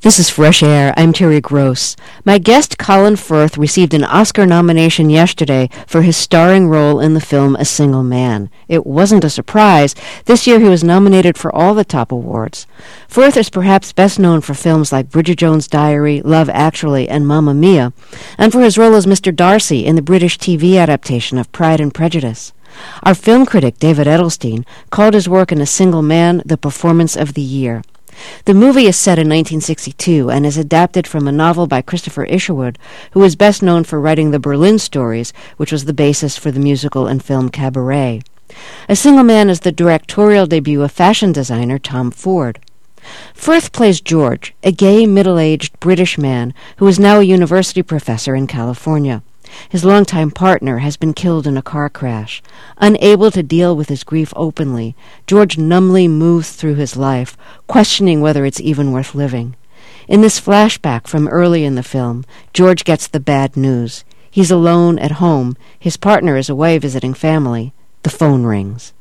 This is Fresh Air. I'm Terry Gross. My guest, Colin Firth, received an Oscar nomination yesterday for his starring role in the film A Single Man. It wasn't a surprise. This year he was nominated for all the top awards. Firth is perhaps best known for films like Bridget Jones's Diary, Love Actually, and Mamma Mia, and for his role as Mr. Darcy in the British TV adaptation of Pride and Prejudice. Our film critic, David Edelstein, called his work in A Single Man the performance of the year. The movie is set in 1962 and is adapted from a novel by Christopher Isherwood, who is best known for writing the Berlin Stories, which was the basis for the musical and film Cabaret. A Single Man is the directorial debut of fashion designer Tom Ford. Firth plays George, a gay, middle-aged British man who is now a university professor in California. His longtime partner has been killed in a car crash. Unable to deal with his grief openly, George numbly moves through his life, questioning whether it's even worth living. In this flashback from early in the film, George gets the bad news. He's alone at home. His partner is away visiting family. The phone rings.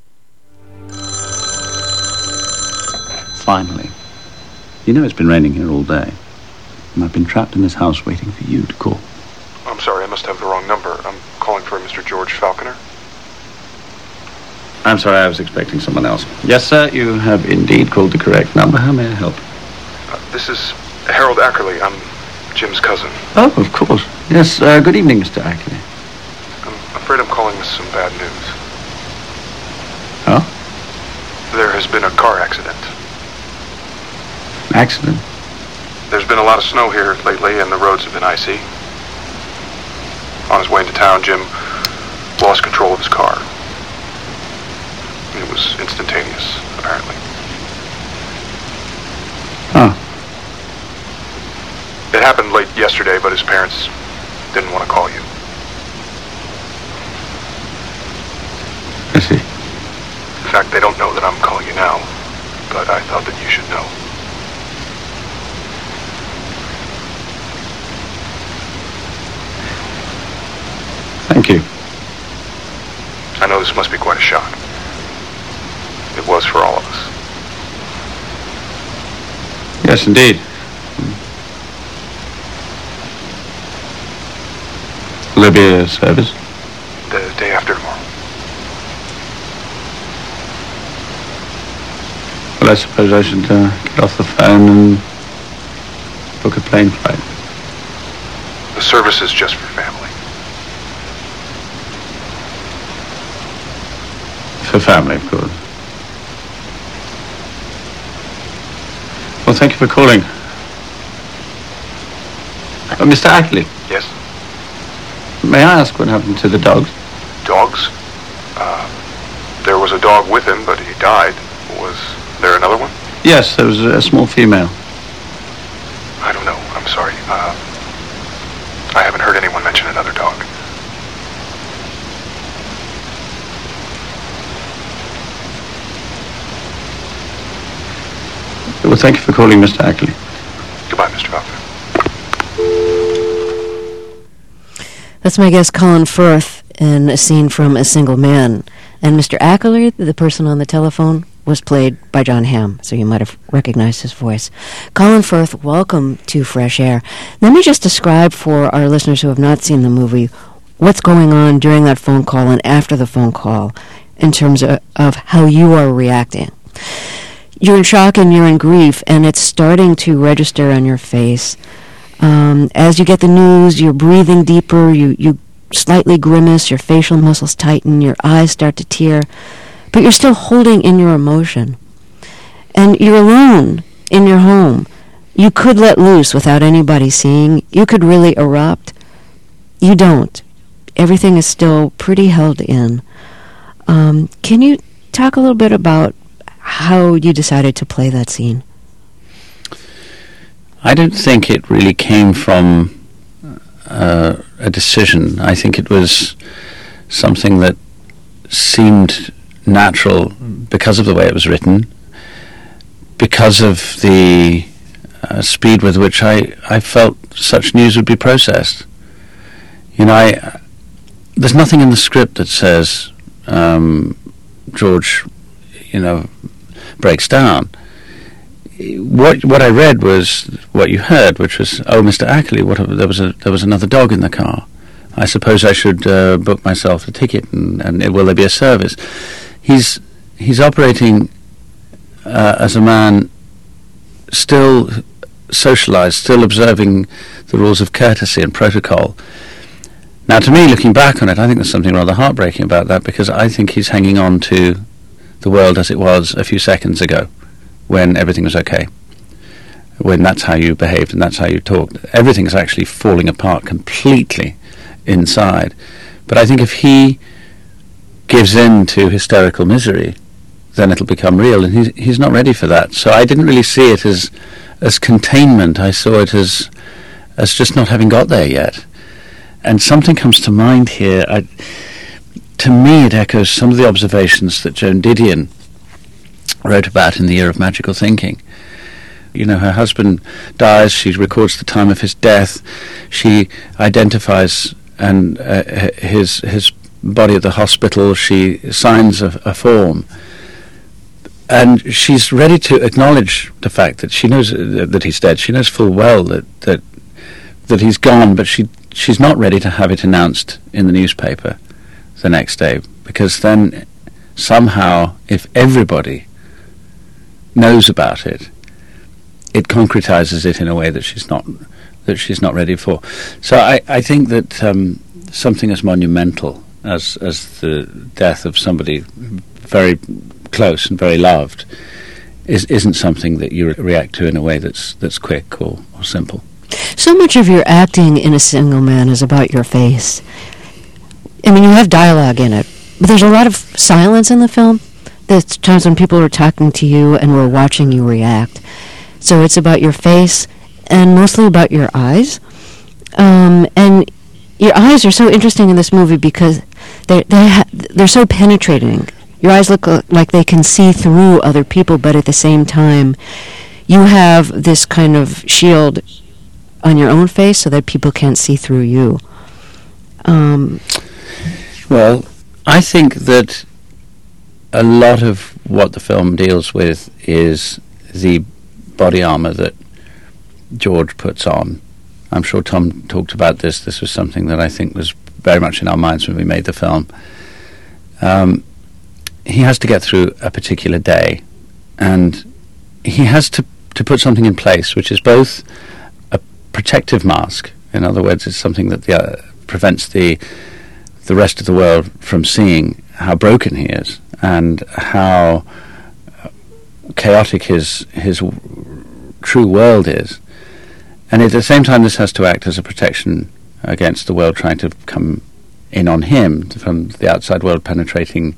Finally. You know it's been raining here all day, and I've been trapped in this house waiting for you to call. I'm sorry, I must have the wrong number. I'm calling for Mr. George Falconer. I'm sorry, I was expecting someone else. Yes, sir, you have indeed called the correct number. How may I help? This is Harold Ackerley. I'm Jim's cousin. Oh, of course. Yes, good evening, Mr. Ackley. I'm afraid I'm calling with some bad news. Oh? There has been a car accident. Accident? There's been a lot of snow here lately, and the roads have been icy. On his way into town, Jim lost control of his car. It was instantaneous, apparently. Oh. It happened late yesterday, but his parents didn't want to call you. I see. In fact, they don't know that I'm calling you now, but I thought that you should know. Thank you. I know this must be quite a shock. It was for all of us. Yes, indeed. Will there be a service? The day after tomorrow. Well, I suppose I should get off the phone and book a plane flight. The service is just for family. For family, of course. Well, thank you for calling. Mr. Ackley. Yes? May I ask what happened to the dogs? Dogs? There was a dog with him, but he died. Was there another one? Yes, there was a small female. I don't know. I'm sorry. I haven't heard anyone mention another dog. Well, thank you for calling, Mr. Ackley. Goodbye, Mr. Falconer. That's my guest, Colin Firth, in a scene from A Single Man. And Mr. Ackley, the person on the telephone, was played by John Hamm, so you might have recognized his voice. Colin Firth, welcome to Fresh Air. Let me just describe for our listeners who have not seen the movie what's going on during that phone call and after the phone call in terms of how you are reacting. You're in shock and you're in grief, and it's starting to register on your face. As you get the news, you're breathing deeper, you slightly grimace, your facial muscles tighten, your eyes start to tear, but you're still holding in your emotion. And you're alone in your home. You could let loose without anybody seeing. You could really erupt. You don't. Everything is still pretty held in. Can you talk a little bit about how you decided to play that scene? I don't think it really came from a decision. I think it was something that seemed natural because of the way it was written, because of the speed with which I felt such news would be processed. You know, there's nothing in the script that says George, breaks down. what I read was what you heard, which was, "Oh, Mr. Ackley, there was another dog in the car. I suppose I should book myself a ticket, and will there be a service?" He's operating as a man still socialized, still observing the rules of courtesy and protocol. Now, to me, looking back on it, I think there's something rather heartbreaking about that, because I think he's hanging on to the world as it was a few seconds ago, when everything was okay, when that's how you behaved and that's how you talked. Everything is actually falling apart completely inside. But I think if he gives in to hysterical misery, then it'll become real, and he's not ready for that. So I didn't really see it as containment. I saw it as just not having got there yet. And something comes to mind here. To me, it echoes some of the observations that Joan Didion wrote about in The Year of Magical Thinking. You know, her husband dies, she records the time of his death, she identifies his body at the hospital, she signs a form, and she's ready to acknowledge the fact that she knows that he's dead. She knows full well that he's gone, but she's not ready to have it announced in the newspaper the next day, because then somehow, if everybody knows about it, it concretizes it in a way that she's not ready for. So I think that something as monumental as the death of somebody very close and very loved isn't something that you react to in a way that's quick or simple. So much of your acting in A Single Man is about your face. I mean, you have dialogue in it, but there's a lot of silence in the film. There's times when people are talking to you and we're watching you react. So it's about your face and mostly about your eyes. And your eyes are so interesting in this movie because they're so penetrating. Your eyes look like they can see through other people, but at the same time, you have this kind of shield on your own face so that people can't see through you. Well, I think that a lot of what the film deals with is the body armor that George puts on. I'm sure Tom talked about this. This was something that I think was very much in our minds when we made the film. He has to get through a particular day, and he has to put something in place, which is both a protective mask. In other words, it's something that prevents the rest of the world from seeing how broken he is and how chaotic his true world is. And at the same time, this has to act as a protection against the world trying to come in on him, from the outside world penetrating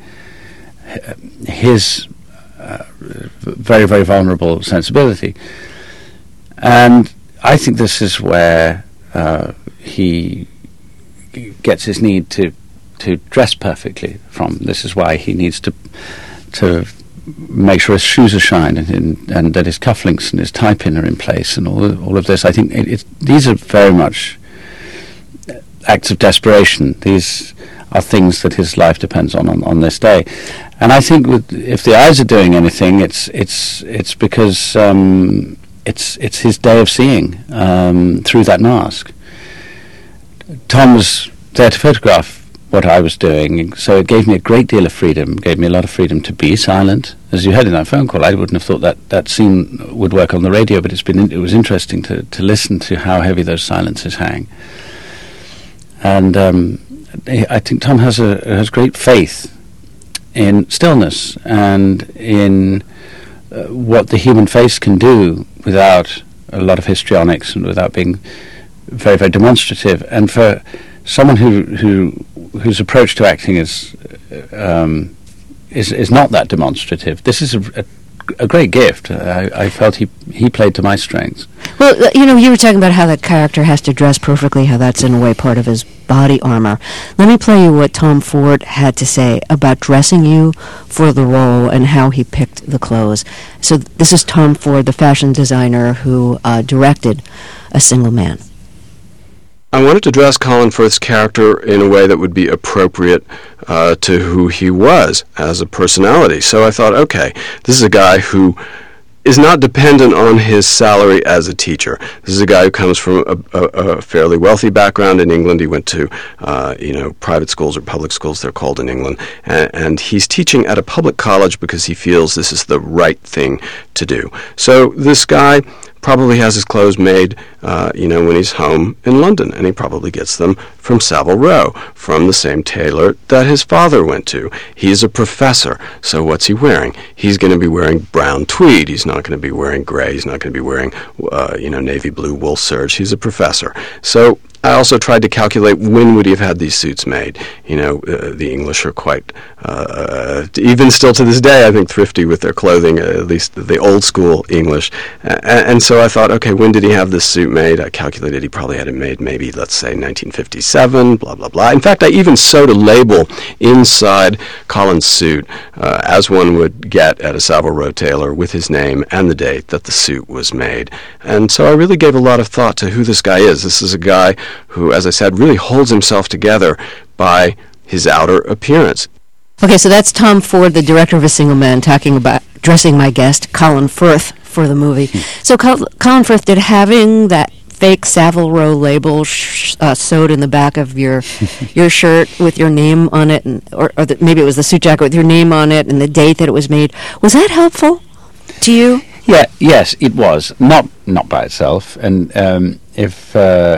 his very, very vulnerable sensibility. And I think this is where he gets his need to dress perfectly from. This is why he needs to make sure his shoes are shined and that his cufflinks and his tie pin are in place and all of this. I think these are very much acts of desperation. These are things that his life depends on this day. And I think if the eyes are doing anything, it's because it's his day of seeing through that mask. Tom was there to photograph what I was doing, so it gave me a great deal of freedom, gave me a lot of freedom to be silent. As you heard in that phone call, I wouldn't have thought that scene would work on the radio, but it was interesting to listen to how heavy those silences hang. And I think Tom has great faith in stillness and in what the human face can do without a lot of histrionics and without being very, very demonstrative. And for someone whose approach to acting is not that demonstrative, this is a great gift. I felt he played to my strengths. Well, you were talking about how that character has to dress perfectly, how that's in a way part of his body armor. Let me play you what Tom Ford had to say about dressing you for the role and how he picked the clothes. So this is Tom Ford, the fashion designer who directed A Single Man. I wanted to dress Colin Firth's character in a way that would be appropriate to who he was as a personality. So I thought, okay, this is a guy who is not dependent on his salary as a teacher. This is a guy who comes from a fairly wealthy background in England. He went to, private schools or public schools, they're called in England, and he's teaching at a public college because he feels this is the right thing to do. So this guy probably has his clothes made, when he's home in London, and he probably gets them from Savile Row, from the same tailor that his father went to. He's a professor, so what's he wearing? He's going to be wearing brown tweed. He's not going to be wearing gray. He's not going to be wearing, navy blue wool serge. He's a professor. So I also tried to calculate when would he have had these suits made. The English are quite, even still to this day, I think, thrifty with their clothing, at least the old school English. And so I thought, okay, when did he have this suit made? I calculated he probably had it made maybe, let's say, 1957, blah, blah, blah. In fact, I even sewed a label inside Colin's suit, as one would get at a Savile Row tailor, with his name and the date that the suit was made. And so I really gave a lot of thought to who this guy is. This is a guy who, as I said, really holds himself together by his outer appearance. Okay, so that's Tom Ford, the director of A Single Man, talking about dressing my guest, Colin Firth, for the movie. So Colin Firth, did having that fake Savile Row label sewed in the back of your shirt with your name on it, or maybe it was the suit jacket with your name on it and the date that it was made, was that helpful to you? Yes, it was. Not by itself. And if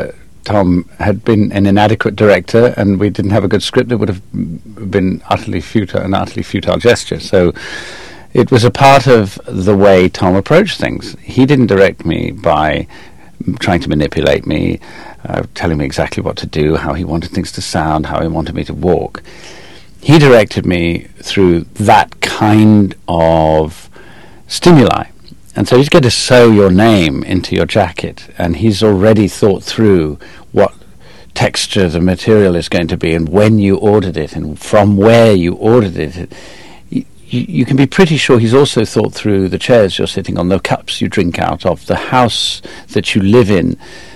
Tom had been an inadequate director and we didn't have a good script, it would have been an utterly futile gesture. So it was a part of the way Tom approached things. He didn't direct me by trying to manipulate me, telling me exactly what to do, how he wanted things to sound, how he wanted me to walk. He directed me through that kind of stimuli. And so you get to sew your name into your jacket, and he's already thought through what texture the material is going to be and when you ordered it and from where you ordered it. You can be pretty sure he's also thought through the chairs you're sitting on, the cups you drink out of, the house that you live in,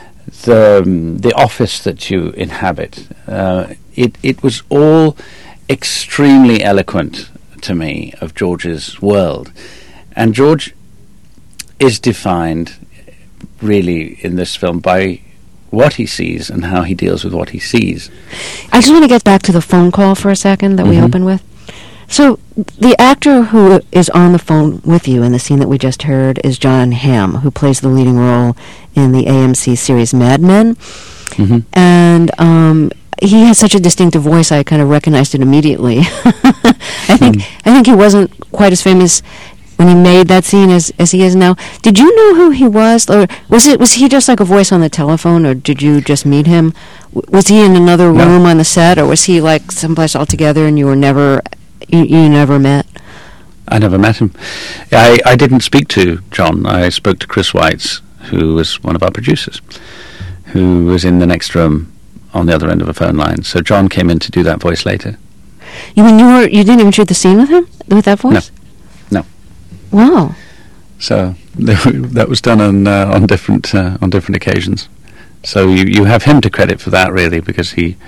the office that you inhabit. It was all extremely eloquent to me of George's world. And George is defined really in this film by what he sees and how he deals with what he sees. I just want to get back to the phone call for a second that we opened with. So the actor who is on the phone with you in the scene that we just heard is Jon Hamm, who plays the leading role in the AMC series Mad Men. And he has such a distinctive voice, I kind of recognized it immediately. I think he wasn't quite as famous when he made that scene as he is now. Did you know who he was, or was he just like a voice on the telephone, or did you just meet him? Was he in another room on the set, or was he like someplace altogether and you were never you never met? I never met him. I didn't speak to John. I spoke to Chris Weitz, who was one of our producers, who was in the next room on the other end of a phone line. So John came in to do that voice later. You mean you didn't even shoot the scene with him, with that voice? No. Wow. So that was done on different occasions. So you have him to credit for that, really, because he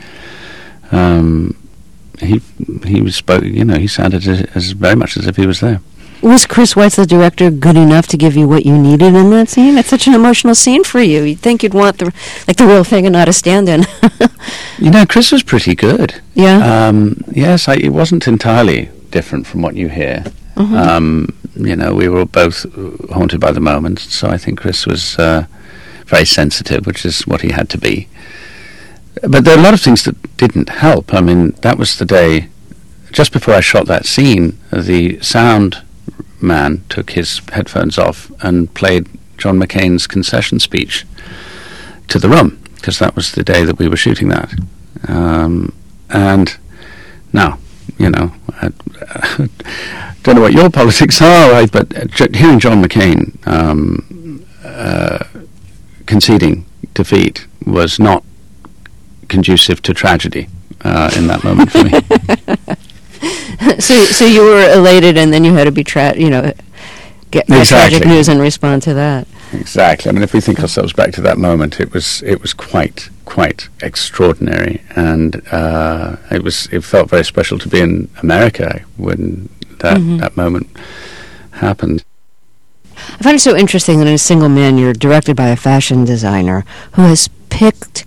spoke. He sounded as very much as if he was there. Was Chris Weitz, the director, good enough to give you what you needed in that scene? It's such an emotional scene for you. You'd think you'd want the real thing and not a stand-in. Chris was pretty good. Yeah. Yes, it wasn't entirely different from what you hear. We were both haunted by the moment, so I think Chris was very sensitive, which is what he had to be. But there are a lot of things that didn't help. I mean, that was the day, just before I shot that scene, the sound man took his headphones off and played John McCain's concession speech to the room, because that was the day that we were shooting that. And now, I don't know what your politics are, but hearing John McCain conceding defeat was not conducive to tragedy in that moment for me. So you were elated, and then you had to be get tragic news and respond to that. Exactly. I mean, if we think ourselves back to that moment, it was quite extraordinary, and it felt very special to be in America when that moment happened. I find it so interesting that in A Single Man, you're directed by a fashion designer who has picked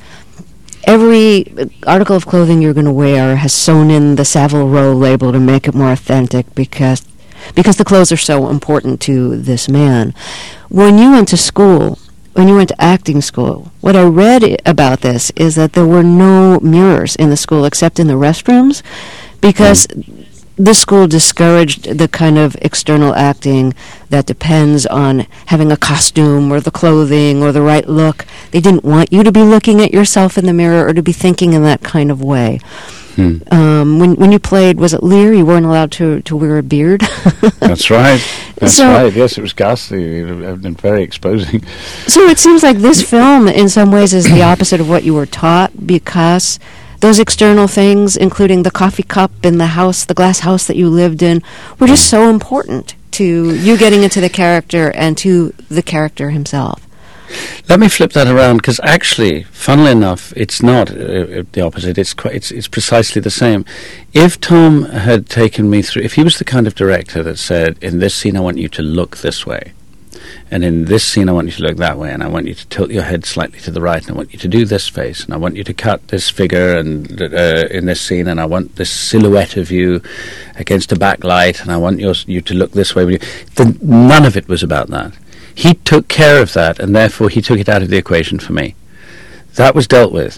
every article of clothing you're going to wear, has sewn in the Savile Row label to make it more authentic because the clothes are so important to this man. When you went to school, when you went to acting school, what I read about this is that there were no mirrors in the school except in the restrooms because the school discouraged the kind of external acting that depends on having a costume or the clothing or the right look. They didn't want you to be looking at yourself in the mirror or to be thinking in that kind of way. When you played, was it Lear, you weren't allowed to wear a beard? That's right. That's So- right. Yes, it was ghastly. It would have been very exposing. So it seems like this film, in some ways, is the opposite of what you were taught because those external things, including the coffee cup in the house, the glass house that you lived in, were just so important to you getting into the character and to the character himself. Let me flip that around, because actually, funnily enough, it's not the opposite. It's precisely the same. If Tom had taken me through, if he was the kind of director that said, in this scene I want you to look this way, and in this scene I want you to look that way, and I want you to tilt your head slightly to the right, and I want you to do this face, and I want you to cut this figure and in this scene, and I want this silhouette of you against a backlight, and I want you to look this way. Then none of it was about that. He took care of that, and therefore he took it out of the equation for me. That was dealt with.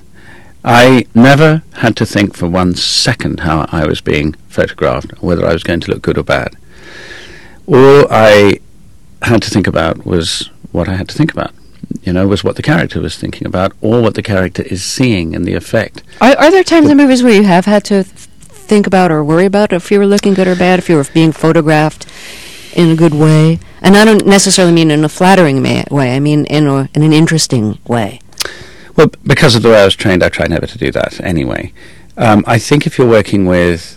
I never had to think for 1 second how I was being photographed, or whether I was going to look good or bad. All I had to think about was what I had to think about. Was what the character was thinking about, or what the character is seeing in the effect. Are there times in movies where you have had to think about or worry about if you were looking good or bad, if you were being photographed in a good way? And I don't necessarily mean in a flattering way. I mean in an interesting way. Well, because of the way I was trained, I try never to do that anyway. I think if you're working with,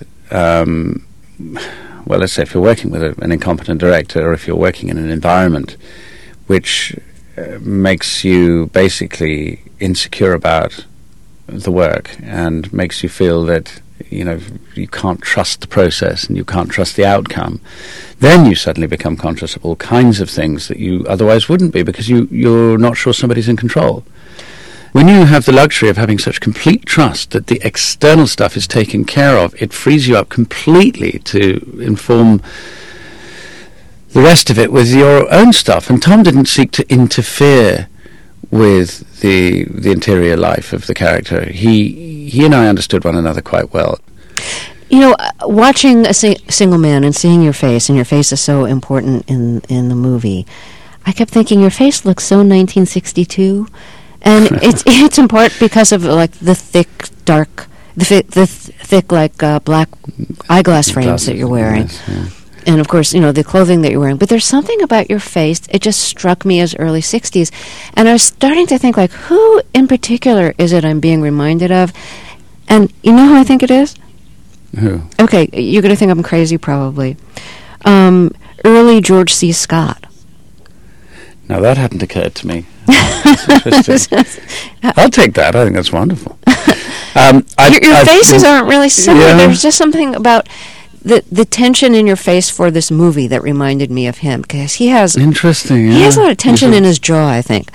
let's say if you're working with an incompetent director, or if you're working in an environment which makes you basically insecure about the work and makes you feel that you can't trust the process and you can't trust the outcome, then you suddenly become conscious of all kinds of things that you otherwise wouldn't be, because you're not sure somebody's in control. When you have the luxury of having such complete trust that the external stuff is taken care of, it frees you up completely to inform the rest of it with your own stuff. And Tom didn't seek to interfere with the interior life of the character. He and I understood one another quite well. Watching A Single Man and seeing your face, and your face is so important in the movie, I kept thinking your face looks so 1962, and it's in part because of like the thick, dark, the thick black eyeglass frames that you're wearing. Yes, yeah. And of course, the clothing that you're wearing. But there's something about your face, it just struck me as early 60s. And I was starting to think, who in particular is it I'm being reminded of? And you know who I think it is? Who? Okay, you're going to think I'm crazy, probably. Early George C. Scott. Now, that hadn't occurred to me. That's interesting. I'll take that. I think that's wonderful. Your faces aren't really similar. Yeah. There's just something about the tension in your face for this movie that reminded me of him, because he has interesting. He has a lot of tension in his jaw, I think.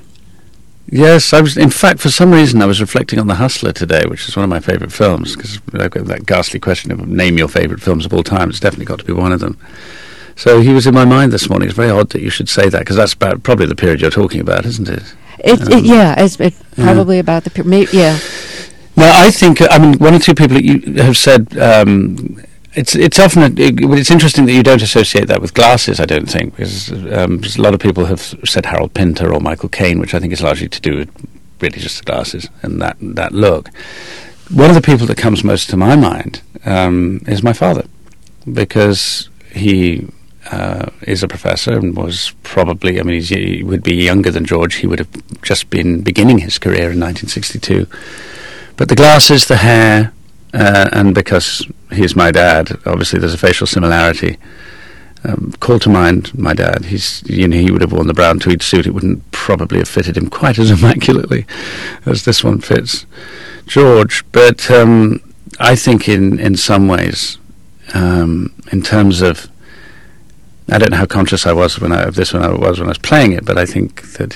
Yes, in fact, for some reason, I was reflecting on The Hustler today, which is one of my favourite films, because I've got that ghastly question of name your favourite films of all time. It's definitely got to be one of them. So he was in my mind this morning. It's very odd that you should say that, because that's about probably the period you're talking about, isn't it? It's probably about the period. Yeah. Now, I think, one or two people that you have said, it's often, it's interesting that you don't associate that with glasses, I don't think, because a lot of people have said Harold Pinter or Michael Caine, which I think is largely to do with really just the glasses and that look. One of the people that comes most to my mind is my father, because he is a professor and was probably, he would be younger than George. He would have just been beginning his career in 1962. But the glasses, the hair, and because he's my dad, obviously there's a facial similarity. Call to mind my dad. He would have worn the brown tweed suit. It wouldn't probably have fitted him quite as immaculately as this one fits George. But I think in some ways, in terms of I don't know how conscious I was when I was playing it, but I think that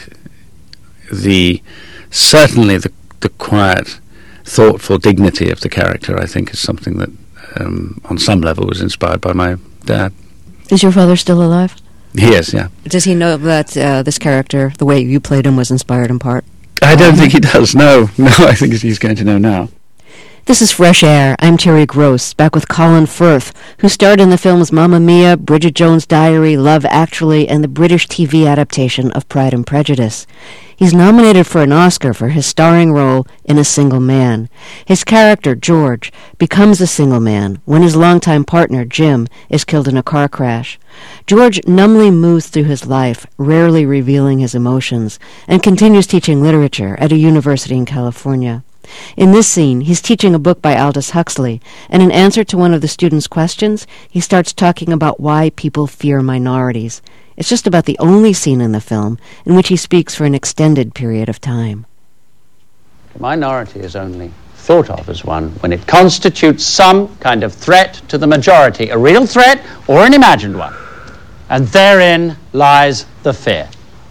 certainly the quiet, thoughtful dignity of the character, I think, is something that on some level was inspired by my dad. Is your father still alive? He is, yeah. Does he know that this character, the way you played him, was inspired in part? I don't think he does, no. No, I think he's going to know now. This is Fresh Air. I'm Terry Gross, back with Colin Firth, who starred in the films Mamma Mia, Bridget Jones' Diary, Love Actually, and the British TV adaptation of Pride and Prejudice. He's nominated for an Oscar for his starring role in A Single Man. His character, George, becomes a single man when his longtime partner, Jim, is killed in a car crash. George numbly moves through his life, rarely revealing his emotions, and continues teaching literature at a university in California. In this scene, he's teaching a book by Aldous Huxley, and in answer to one of the students' questions, he starts talking about why people fear minorities. It's just about the only scene in the film in which he speaks for an extended period of time. A minority is only thought of as one when it constitutes some kind of threat to the majority, a real threat or an imagined one. And therein lies the fear.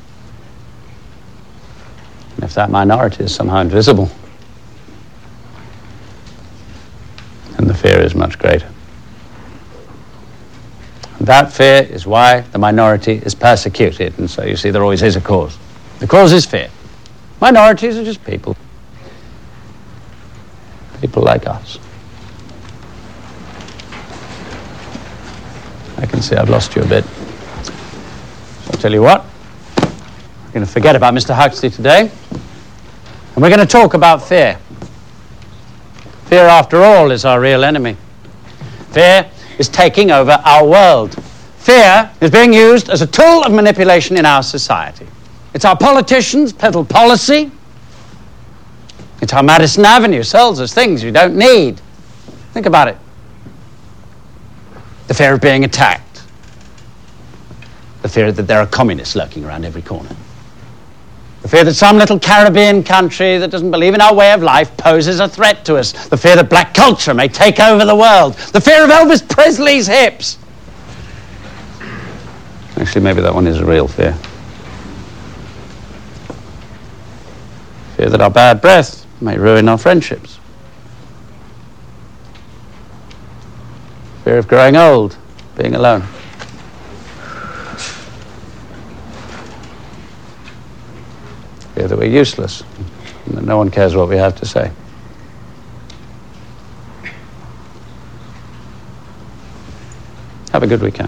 And if that minority is somehow invisible, then the fear is much greater. And that fear is why the minority is persecuted. And so you see there always is a cause. The cause is fear. Minorities are just people. People like us. I can see I've lost you a bit. So I'll tell you what. We're going to forget about Mr. Huxley today. And we're going to talk about fear. Fear, after all, is our real enemy. Fear is taking over our world. Fear is being used as a tool of manipulation in our society. It's how politicians peddle policy. It's how Madison Avenue sells us things you don't need. Think about it. The fear of being attacked. The fear that there are communists lurking around every corner. The fear that some little Caribbean country that doesn't believe in our way of life poses a threat to us. The fear that black culture may take over the world. The fear of Elvis Presley's hips. Actually, maybe that one is a real fear. Fear that our bad breath may ruin our friendships. Fear of growing old, being alone. Fear that we're useless and that no one cares what we have to say. Have a good weekend.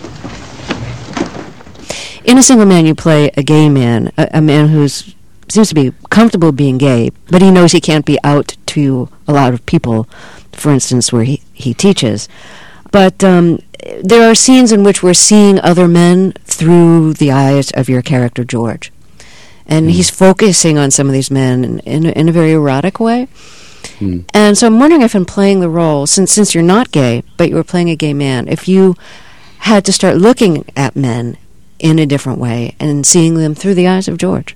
In A Single Man, you play a gay man, a man who seems to be comfortable being gay, but he knows he can't be out to a lot of people, for instance, where he teaches. But there are scenes in which we're seeing other men through the eyes of your character, George. And he's focusing on some of these men in a very erotic way. And so I'm wondering if in playing the role, since you're not gay, but you were playing a gay man, if you had to start looking at men in a different way and seeing them through the eyes of George.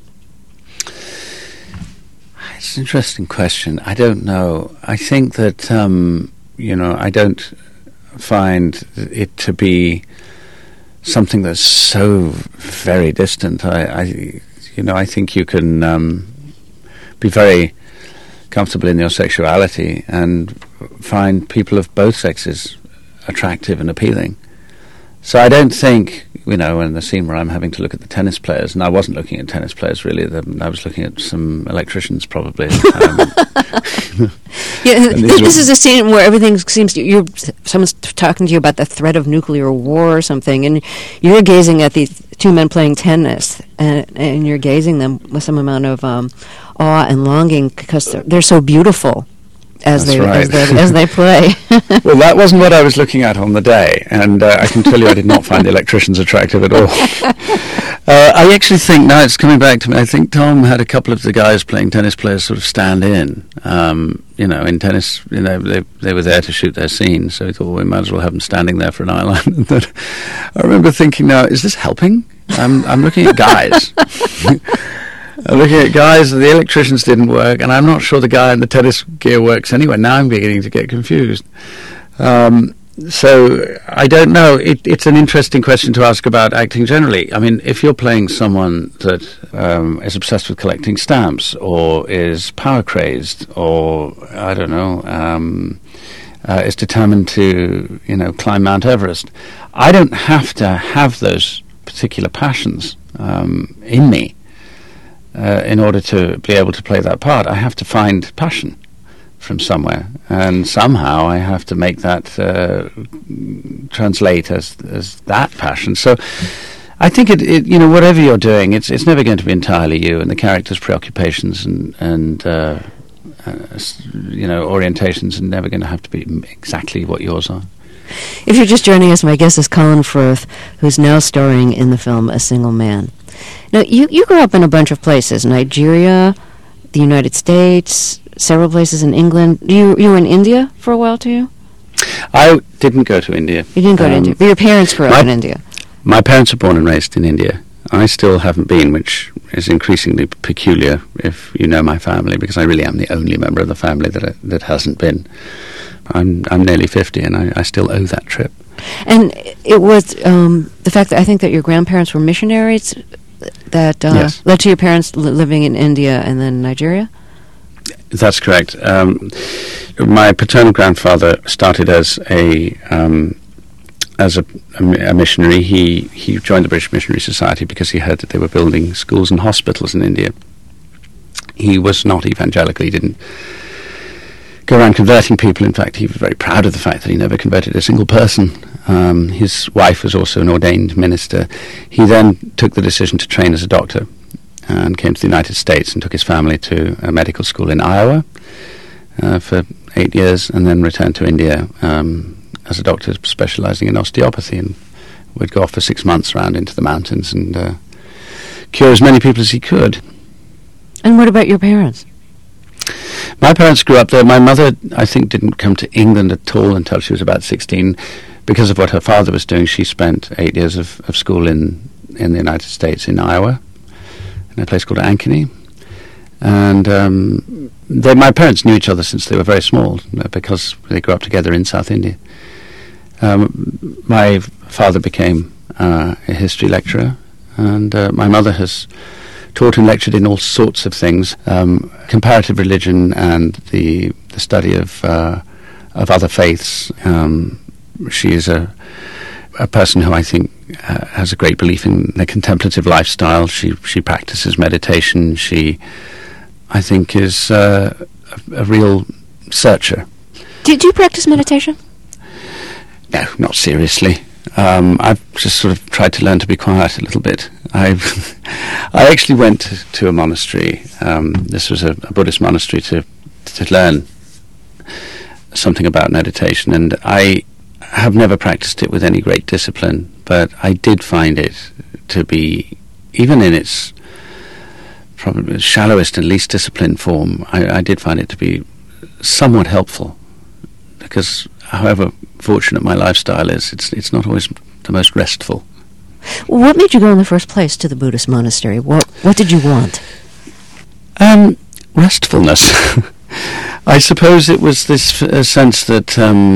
It's an interesting question. I don't know. I think that, I don't find it to be something that's so very distant. I think you can be very comfortable in your sexuality and find people of both sexes attractive and appealing. So I don't think, in the scene where I'm having to look at the tennis players, and I wasn't looking at tennis players really, I was looking at some electricians probably. This is a scene where everything seems someone's talking to you about the threat of nuclear war or something, and you're gazing at these two men playing tennis, and you're gazing them with some amount of awe and longing because they're so beautiful as they play. Well, that wasn't what I was looking at on the day, and I can tell you I did not find the electricians attractive at all. I actually think, now it's coming back to me, I think Tom had a couple of the guys playing tennis players sort of stand in. In tennis, they were there to shoot their scene, so he thought, well, we might as well have them standing there for an eyeliner. But I remember thinking, now, is this helping? I'm looking at guys. I'm looking at guys, the electricians didn't work, and I'm not sure the guy in the tennis gear works anyway. Now I'm beginning to get confused. So I don't know. It's an interesting question to ask about acting generally. I mean, if you're playing someone that is obsessed with collecting stamps, or is power crazed, or I don't know, is determined to climb Mount Everest, I don't have to have those particular passions in me in order to be able to play that part. I have to find passion from somewhere, and somehow I have to make that translate as that passion. So I think it whatever you're doing, it's never going to be entirely you, and the character's preoccupations and orientations are never going to have to be exactly what yours are. If you're just joining us, my guest is Colin Firth, who's now starring in the film A Single Man. Now, you grew up in a bunch of places: Nigeria, the United States, several places in England. You were in India for a while too? I didn't go to India. You didn't go to India, but your parents grew up in India. My parents were born and raised in India. I still haven't been, which is increasingly peculiar if you know my family, because I really am the only member of the family that hasn't been. I'm nearly 50, and I still owe that trip. And it was the fact that I think that your grandparents were missionaries that yes. led to your parents living in India and then Nigeria? That's correct. My paternal grandfather started as a missionary. He joined the British Missionary Society because he heard that they were building schools and hospitals in India. He was not evangelical. He didn't go around converting people. In fact, he was very proud of the fact that he never converted a single person. His wife was also an ordained minister. He then took the decision to train as a doctor and came to the United States and took his family to a medical school in Iowa for 8 years, and then returned to India as a doctor specializing in osteopathy, and would go off for 6 months around into the mountains and cure as many people as he could. And what about your parents? My parents grew up there. My mother, I think, didn't come to England at all until she was about 16. Because of what her father was doing, she spent 8 years of school in the United States, in Iowa, in a place called Ankeny. And my parents knew each other since they were very small, because they grew up together in South India. My father became a history lecturer, and my mother has taught and lectured in all sorts of things, comparative religion and the study of other faiths. She is a person who I think has a great belief in the contemplative lifestyle. She practices meditation. She, I think, is a real searcher. Did you practice meditation? No, not seriously. I've just sort of tried to learn to be quiet a little bit. I actually went to a monastery. This was a Buddhist monastery to learn something about meditation, and I have never practiced it with any great discipline, but I did find it to be, even in its probably shallowest and least disciplined form, I did find it to be somewhat helpful, because however fortunate my lifestyle is, it's not always the most restful. What made you go in the first place to the Buddhist monastery? What did you want? Restfulness. I suppose it was this sense that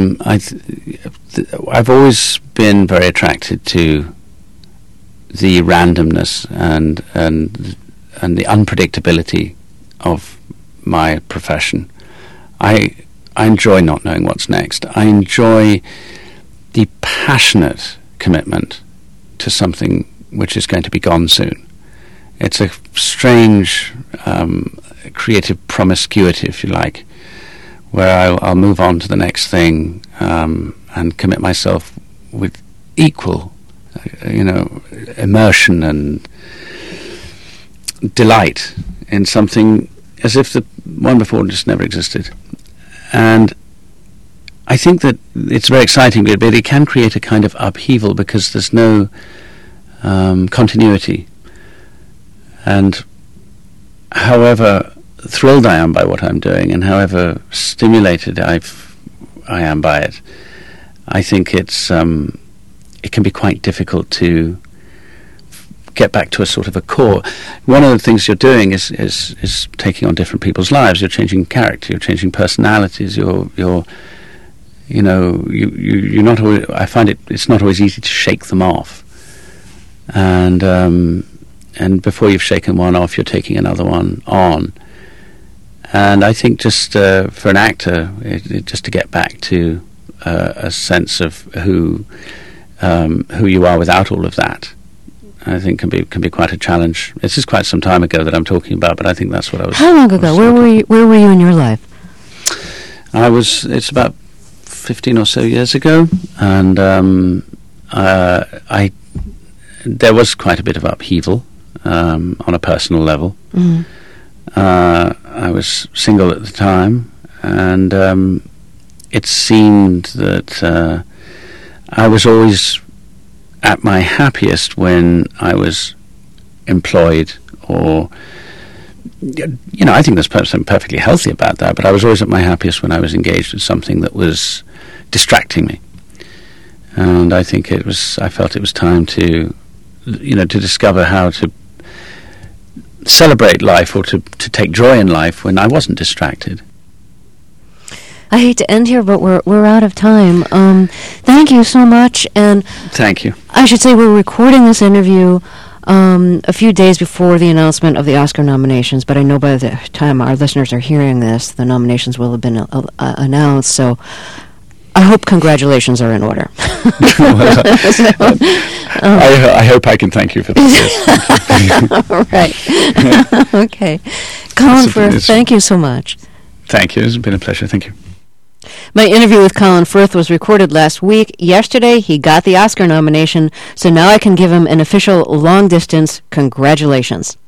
I've always been very attracted to the randomness and the unpredictability of my profession. I enjoy not knowing what's next. I enjoy the passionate commitment to something which is going to be gone soon. It's a strange creative promiscuity, if you like, where I'll move on to the next thing and commit myself with equal, immersion and delight in something as if the one before just never existed. And I think that it's very exciting, but it can create a kind of upheaval because there's no continuity. And however thrilled I am by what I'm doing, and however stimulated I am by it, I think it can be quite difficult to get back to a sort of a core. One of the things you're doing is taking on different people's lives. You're changing character. You're changing personalities. You're you're not always, I find it's not always easy to shake them off. And before you've shaken one off, you're taking another one on. And I think just for an actor, just to get back to a sense of who you are without all of that, I think can be quite a challenge. This is quite some time ago that I'm talking about, but I think that's what I was. How long ago? Where were you in your life? It's about 15 or so years ago, and there was quite a bit of upheaval on a personal level. Mm. I was single at the time, and it seemed that I was always at my happiest when I was employed, or I think there's something perfectly healthy about that, but I was always at my happiest when I was engaged in something that was distracting me. And I think I felt it was time to discover how to celebrate life, or to take joy in life when I wasn't distracted. I hate to end here, but we're out of time. Thank you so much, and thank you. I should say we're recording this interview a few days before the announcement of the Oscar nominations, but I know by the time our listeners are hearing this, the nominations will have been announced, so I hope congratulations are in order. I hope I can thank you for this. All right. Okay. Colin Firth, thank you so much. Thank you. It's been a pleasure. Thank you. My interview with Colin Firth was recorded last week. Yesterday, he got the Oscar nomination, so now I can give him an official long-distance congratulations.